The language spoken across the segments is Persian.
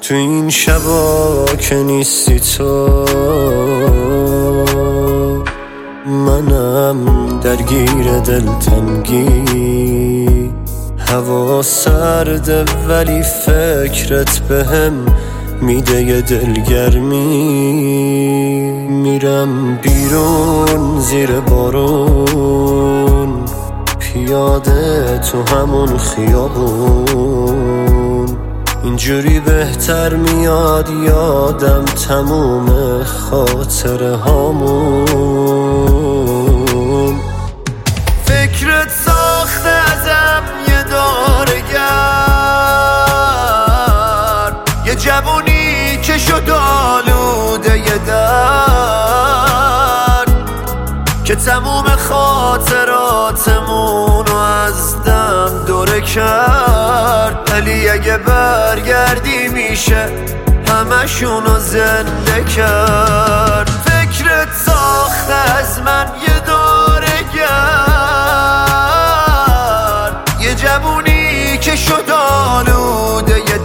تو این شبا که نیستی تو، منم درگیر دلتنگی. هوا سرده ولی فکرت بهم میده یه دلگرمی. میرم بیرون زیر بارون، پیاده تو همون خیابون. اینجوری بهتر میاد یادم تموم خاطره هامون. فکرت ساخته ازم یه دارگر، یه جوونی که شد آلوده یه درد، که تموم خاطراتمونو از دم دوره کرد. ولی اگه برگردی میشه همشونو زنده کرد. فکرت ساخته از من یه دارگر، یه جوونی که شد آلوده یه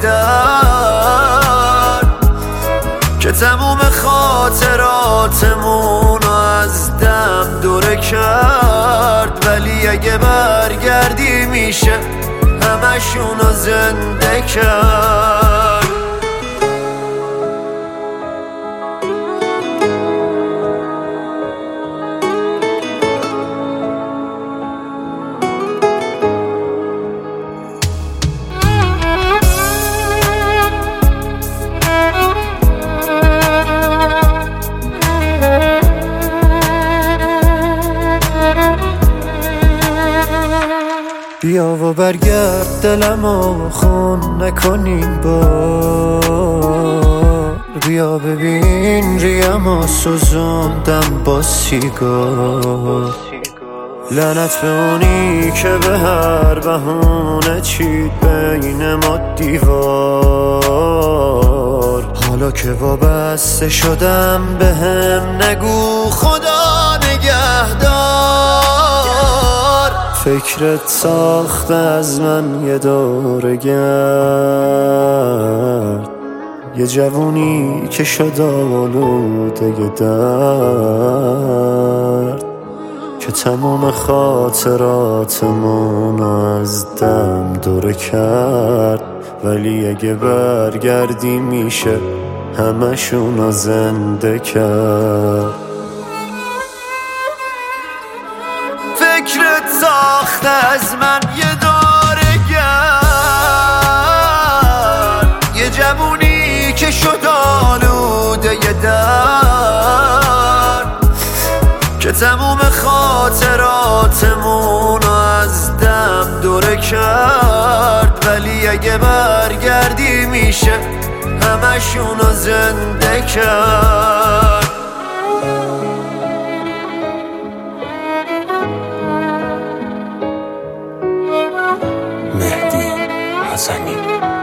درد، که تموم خاطراتمونو از دم دوره کرد. ولی اگه برگردی میشه همشونو زنده کرد. بیا و برگرد دلمو خون نکنین بار. بیا ببین ریمو سوزوندم با سیگار. لعنت به اونی که به هر بهونه چید بین ما دیوار. حالا که وابسته شدم بهم نگو خدا نگهدار. فکرت ساخته از من یه دورگرد، یه جوونی که شد آلوده یه درد، که تمام خاطراتمون از دم دوره کرد. ولی اگه برگردی میشه همشونو زنده کرد. فکرت ساخته از من یه دارگر، یه جوونی که شد آلوده یه درد، که تموم خاطراتمونو از دم دوره کرد. ولی اگه برگردی میشه همشونو زنده کرد. مهدی حسنی.